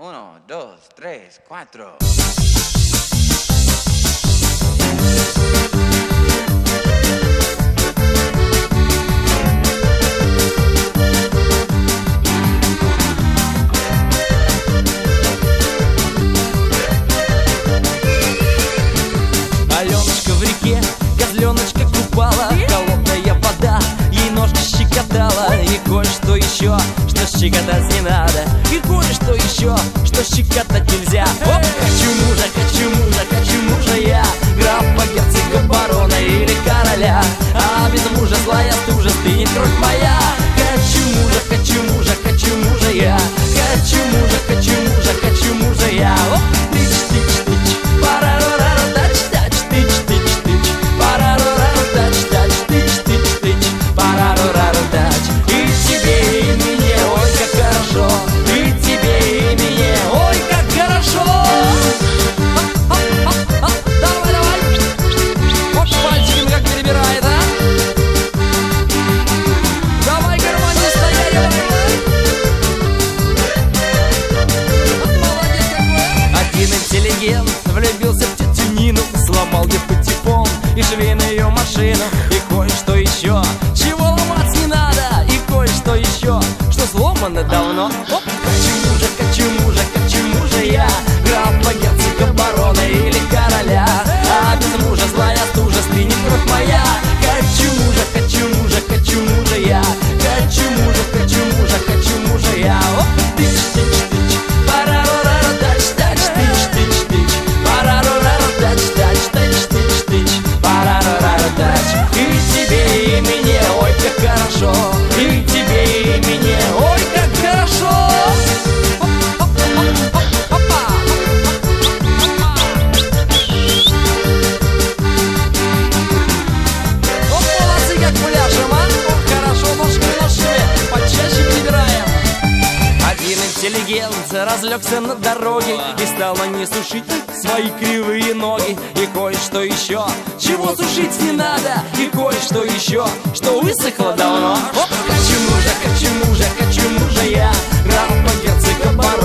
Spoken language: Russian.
1, 2, 3, 4. Аленочка в реке, козленочка купала, холодная вода ей ножки щекотала. И кое-что еще, что щекотать не надо, и кое-что еще, что щекотать нельзя. Оп! Хочу мужа я, графа, герцога, барона или короля. А без мужа злая стужа стынет кровь моя. Хочу мужа я, хочу мужа я. Оп! Тыч, тыч, тыч, парарара, тач, тач, тыч, тыч, тыч, парарара, тач, тач, тыч, тыч, тыч, парарара, тач. И тебе, и мне, ой, как хорошо, и тебе, и мне, ой, как хорошо. Давай, давай, вот пальчиком как перебирает, а? Давай, гармонию стоять, давай. Молодец какой. Один интеллигент влюбился в тетю Нину, сломал ей патефон и швейную ее машину. И кое-что еще, чего ломать не надо, и кое-что еще, что сломано давно. Оп! Хочу мужа я, графа, герцога, барона или короля. А без мужа злая стужа стынет кровь моя. Хочу мужа я, хочу мужа я. Оп! Тыч, тыч, тыч, парарара, тач, тач, тыч, тыч, тыч, парарара, тач, тач, тыч, тыч, тыч, парарара, тач. И тебе, и мне, ой, как хорошо, и тебе, и мне, ой, как хорошо. Вот молодцы, как пляшем, а? Хорошо, ножками, почаще перебираем. Один интеллигент разлегся на дороге и стал на ней сушить свои кривые ноги. И кое-что еще, чего сушить не надо, и кое-что еще, что высохло давно. Оп! Хочу мужа я, графа, герцога, барона